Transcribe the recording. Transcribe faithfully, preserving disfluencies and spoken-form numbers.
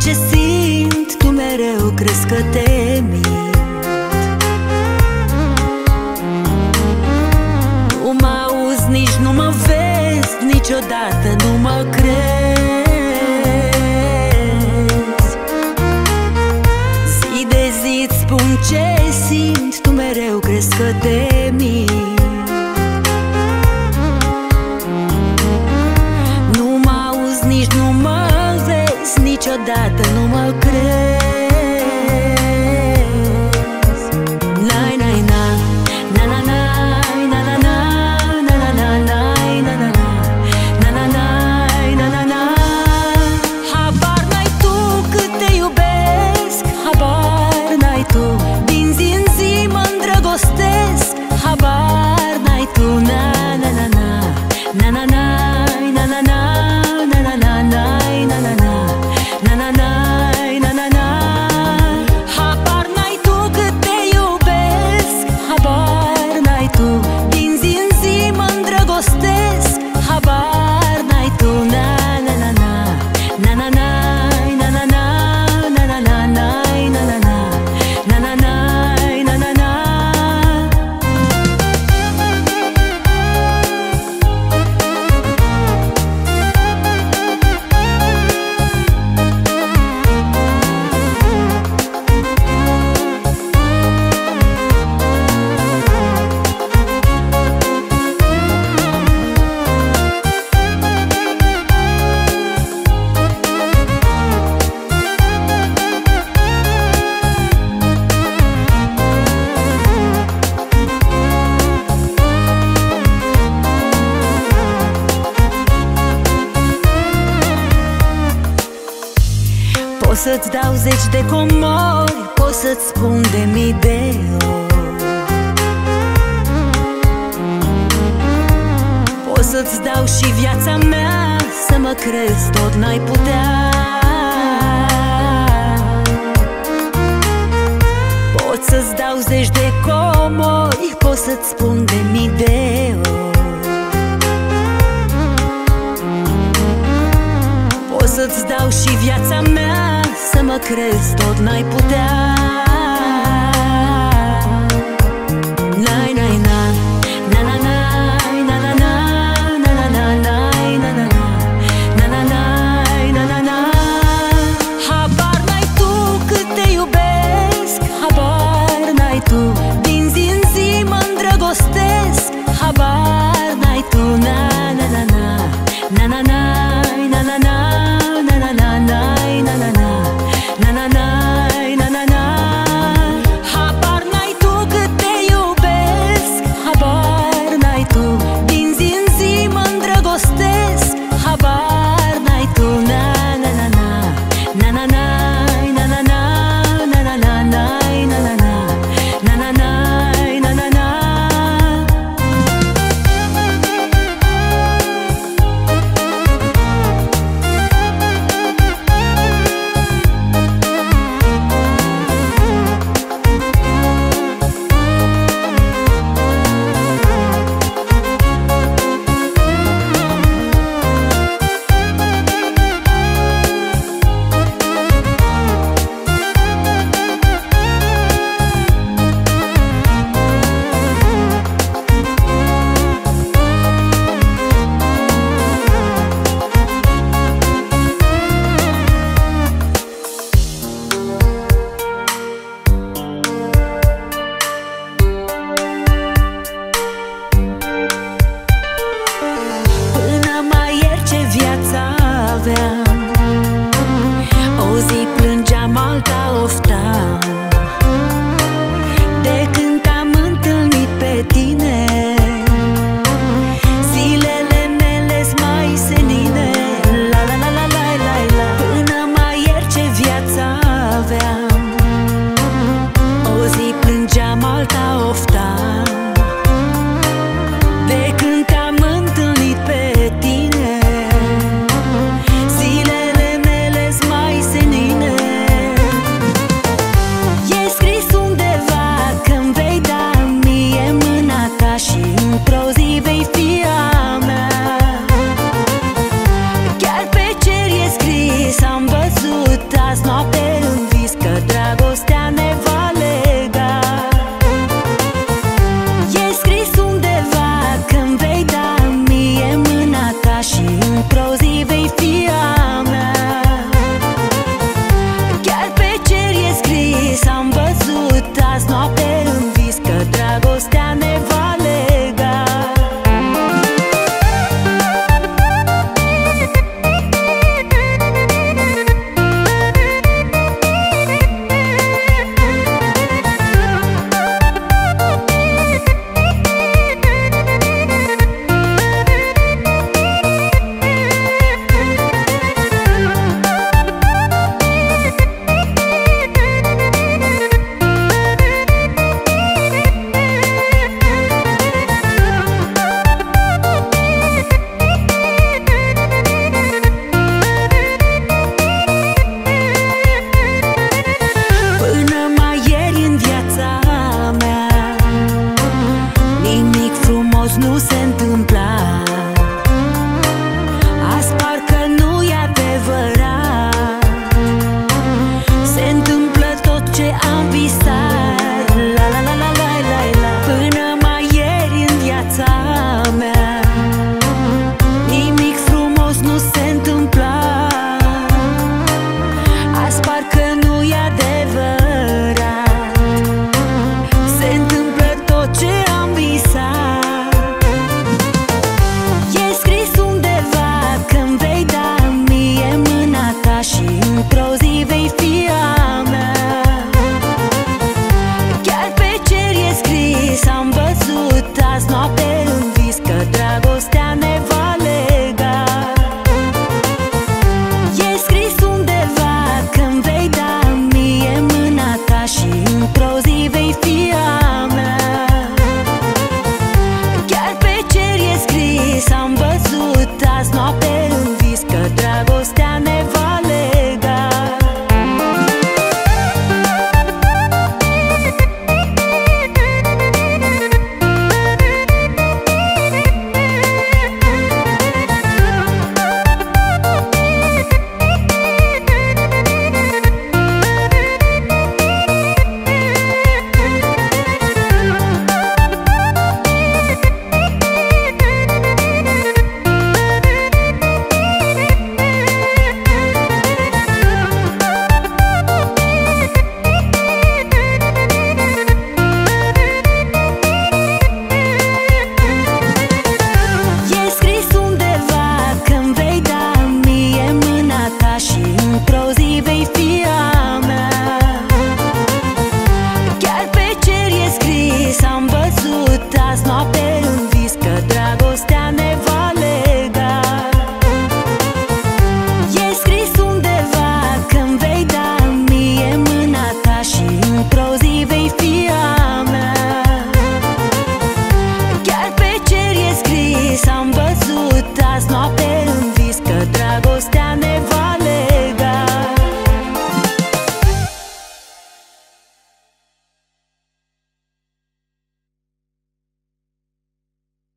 ce simt, tu mereu crezi că te mint. Nu mă auzi, nici nu mă vezi, niciodată nu mă crezi. Zi de zi îți spun ce simt, tu mereu crezi că te mint. Nu mă auzi, nici nu mă vezi, niciodată nu mă crezi. Nai, nai, na, na, na, na, na, na, na, na, na, na, na, na, na, na, na, na, na, na. Habar n-ai tu cât te iubesc, habar n-ai tu, din zi în zi mă îndrăgostesc. Habar n-ai tu, na, na, na, na, na, na, na, na, na, na, na, na, na, na, na, na, na. Na na na na na na. Habar n-ai tu cât te iubesc, habar n-ai tu, din zi în zi mă îndrăgostesc. Habar n-ai tu, na na na na, na na na na na na, na na na na, na na na, na na na na na na. Pot să-ți dau zeci de comori, pot să-ți spun de mii de ori, pot să-ți dau și viața mea, să mă crezi tot n-ai putea. Pot să-ți dau zeci de comori, pot să-ți spun de mii de ori, pot să-ți dau și viața mea, să mă crezi tot n-ai putea. Nai, nai, na, na, na, na, na, na, na, na, na, na, na, na, na, na, na, na, na. Habar n-ai tu cât te iubesc, habar n-ai tu, din zi în zi mă îndrăgostesc. Habar n-ai tu, na, na, na, na, na, na, na, na, na, na. Na na na na na na na na na na na. Habar n-ai tu cât te iubesc, habar n-ai tu, din zi în zi mă îndrăgostesc. Habar n-ai tu, na na na na na na na na na na na na na na na na na na na. December